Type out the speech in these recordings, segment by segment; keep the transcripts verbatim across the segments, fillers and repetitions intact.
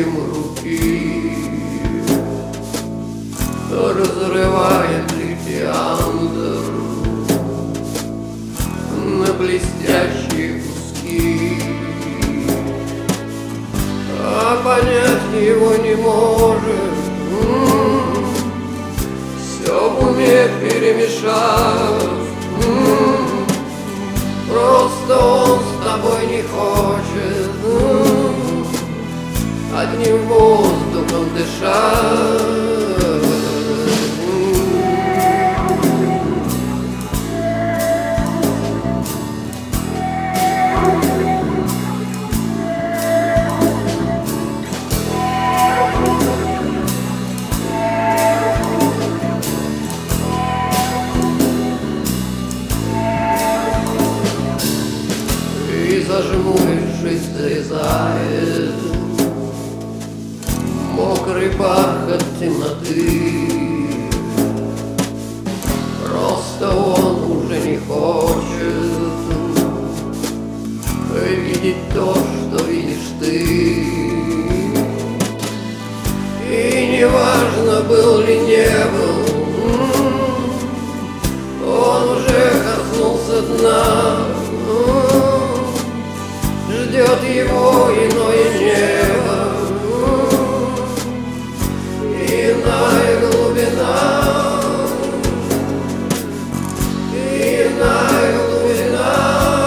движением руки разрывает литиандр на блестящие куски, а понять его не может. Все в уме перемешав, просто он с тобой не хочет одним воздухом дышать. Зажмурившись, зарезает мокрый бархат темноты. Просто он уже не хочет видеть то, что видишь ты. И неважно, был ли не был, он уже коснулся дна. Ждет его иное небо, иная глубина, иная глубина.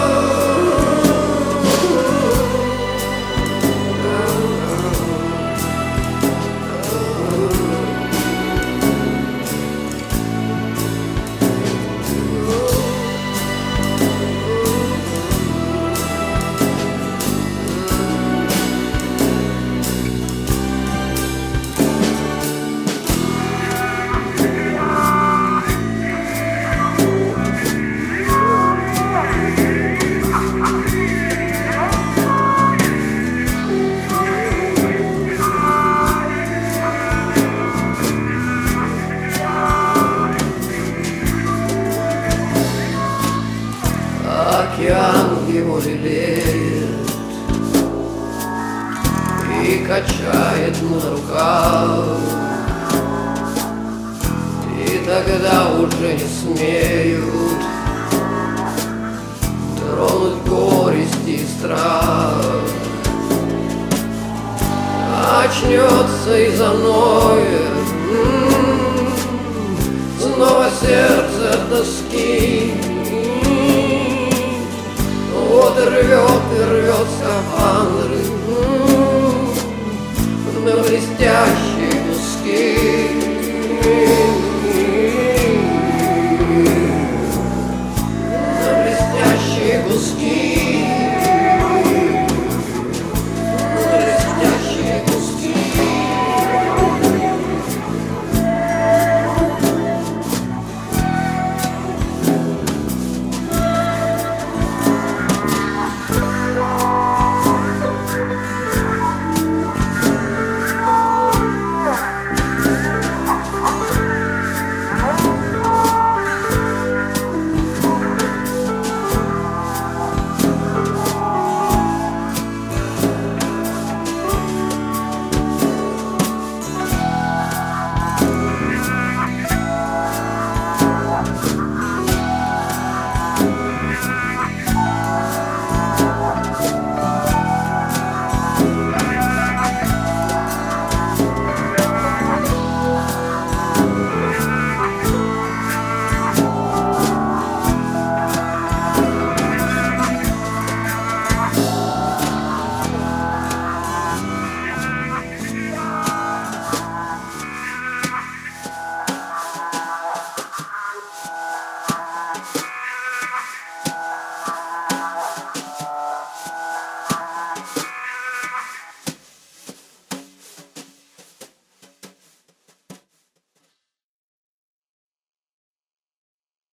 Океан его лелеет и качает на руках, и тогда уже не смеют тронуть горести и страх. Очнется и заноет снова сердце от тоски. Вот рвет